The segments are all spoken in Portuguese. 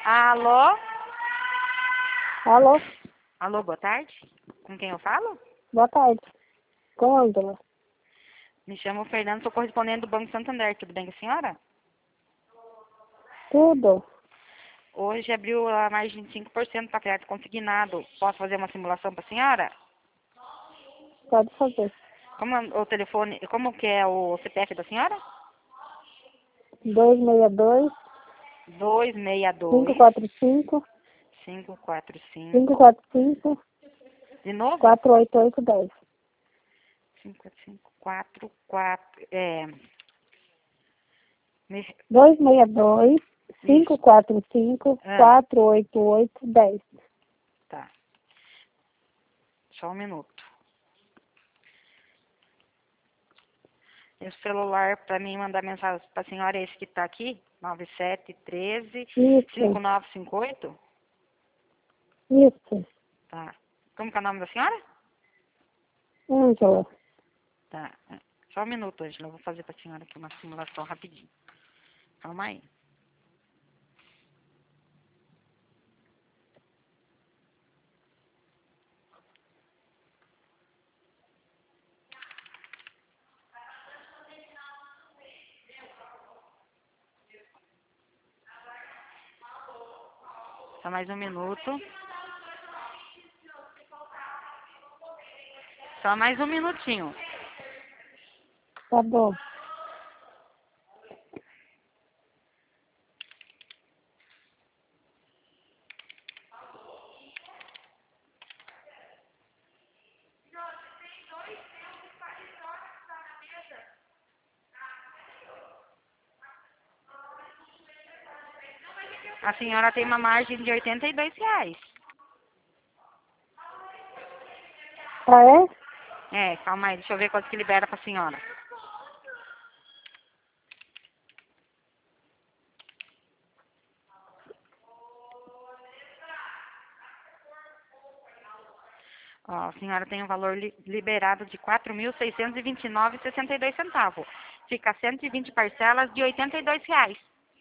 Alô? Alô, Alô, boa tarde. Com quem eu falo? boa tarde. Com Ângela. Me chamo Fernando, sou correspondente do Banco Santander. Tudo bem com a senhora? Tudo? Hoje abriu a margem de 5% para crédito consignado. Posso fazer uma simulação para a senhora? Pode fazer. Como é o telefone, como que é o CPF da senhora? 262 262 545 545. 545 De novo? 48810. 54544. 262 Isso. 545 48810. Tá. Só um minuto. E o celular para mim mandar mensagem para a senhora é esse que está aqui? 9713 Isso, 5958? isso. Tá. Como que é o nome da senhora? Ângela. Tá. Só um minuto, Ângela. Eu vou fazer para a senhora aqui uma simulação rapidinho. Calma aí. Só mais um minuto. Só mais um minutinho. Tá bom. A senhora tem uma margem de R$ 82. Ah, é? Calma aí. Deixa eu ver quanto que libera para a senhora. Ó, a senhora tem um valor liberado de R$ 4.629,62. Fica 120 parcelas de R$ 82.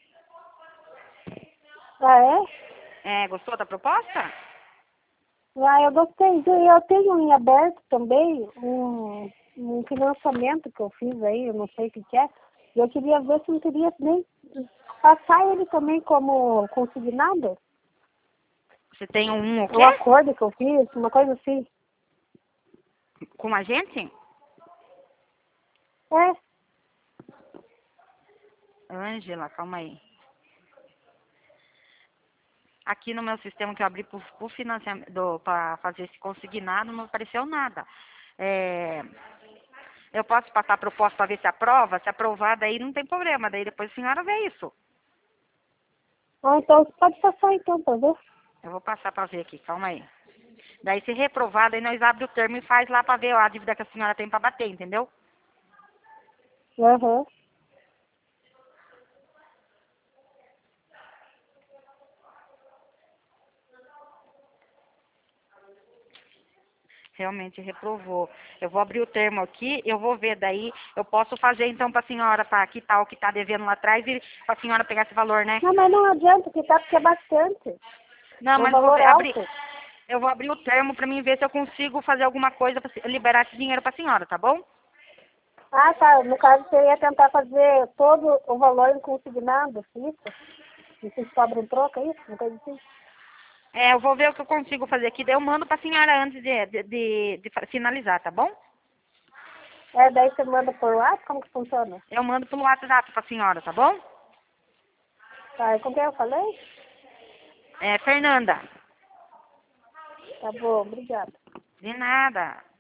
Ah, é? Gostou da proposta? Ah, eu gostei. Eu tenho em aberto também um financiamento que eu fiz aí, eu não sei o que é. E eu queria ver se não queria nem passar ele também como consignado. Você tem o Um quê? acordo que eu fiz, uma coisa assim. Com a gente? É, Ângela, calma aí. Aqui no meu sistema que eu abri para financiamento, para fazer esse consignado, não apareceu nada. Eu posso passar a proposta para ver se aprova? Se aprovar, daí não tem problema. Daí depois a senhora vê isso. então você pode passar então, pra ver? Eu vou passar para ver aqui, calma aí. Daí se reprovar, daí nós abre o termo e faz lá para ver ó, a dívida que a senhora tem para bater, entendeu? Aham. Realmente reprovou. Eu vou abrir o termo aqui, eu vou ver daí, eu posso fazer então para a senhora, para quitar o que está devendo lá atrás e para a senhora pegar esse valor, né? Não, mas não adianta, porque tá porque é bastante. Não, É um mas eu vou valor abrir, alto. eu vou abrir o termo para mim ver se eu consigo fazer alguma coisa para liberar esse dinheiro para a senhora, tá bom? Ah, tá. No caso, você ia tentar fazer todo o valor em consignado, isso? E vocês cobram troca, isso? Uma coisa assim? Eu vou ver o que eu consigo fazer aqui, daí eu mando para a senhora antes de finalizar, tá bom? É, daí você manda por WhatsApp? Como que funciona? Eu mando pelo WhatsApp para a senhora, tá bom? Tá, e com quem eu falei? Fernanda. Tá bom, obrigada. De nada.